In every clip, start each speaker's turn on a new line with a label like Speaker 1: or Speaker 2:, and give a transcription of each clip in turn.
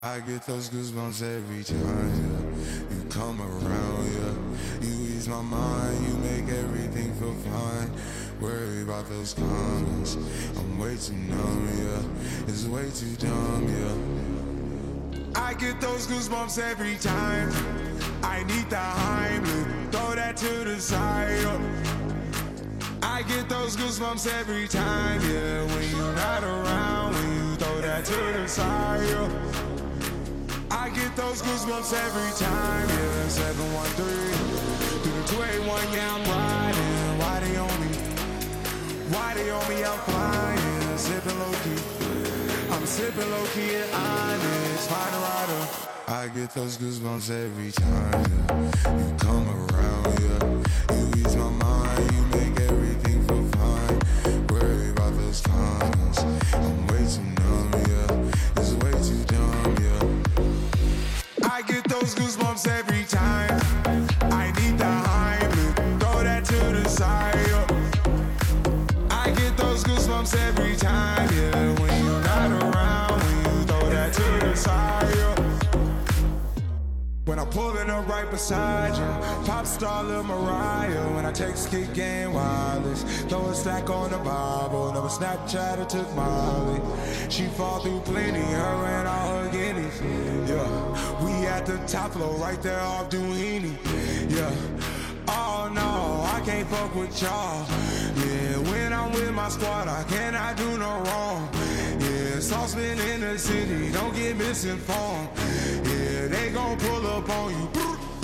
Speaker 1: I get those goosebumps every time, yeah. You come around, yeah. You ease my mind, you make everything feel fine. Worry about those comments, I'm way too numb, yeah. It's way too dumb, yeah. I get those goosebumps every time. I need the Heimlich, throw that to the side, yeah. I get those goosebumps every time, yeah. When you're not around, when you throw that to the side, yeah. I get those goosebumps every time, yeah. 713 through the 281, yeah, I'm riding. Why they on me? Why they on me? I'm flying, sipping low key. I'm sipping low key at Onyx, find a rider. I get those goosebumps every time, yeah. You come around, yeah. You ease my mind, you make everything feel fine. Worry about those comments, I'm way too numb, yeah. It's way too dumb, yeah. I get those goosebumps every time. I need the Heimlich, throw that to the side, yeah. I get those goosebumps every time, yeah. When you're not around, when you throw that to the side, yeah. When I'm pulling up right beside you, pop star Lil Mariah. When I text Kick Game Wireless, throw a stack on the Bible. Never Snapchat or took Molly. She fall through plenty, her and all her guineas. Yeah, we at the top floor, right there off Duini. Yeah, oh no, I can't fuck with y'all. Yeah, when I'm with my squad, I cannot do no wrong. Yeah, saucepan in the city, don't get misinformed. Yeah, they gon' pull up on you.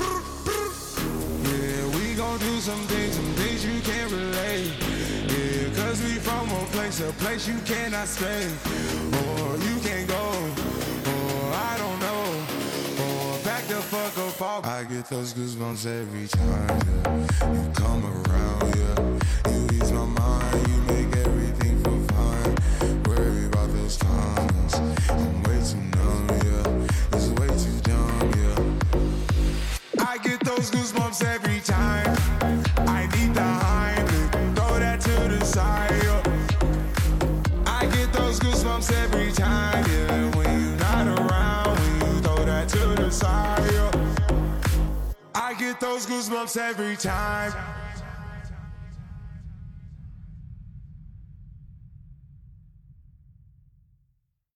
Speaker 1: Yeah, we gon' do some things you can't relate. Yeah, cause we from a place you cannot stay. Or you can't go, or I don't know. Or back the fuck up off. I get those goosebumps every time, yeah. You come around, yeah. You ease my mind, you make everything feel fine. Worry about those comments, I'm way too numb, yeah. It's way too dumb, yeah. I get those goosebumps every time. I need the Heimlich, throw that to the side, yeah. I get those goosebumps every time, yeah. When you're not around, when you throw that to the side, yeah. I get those goosebumps every time.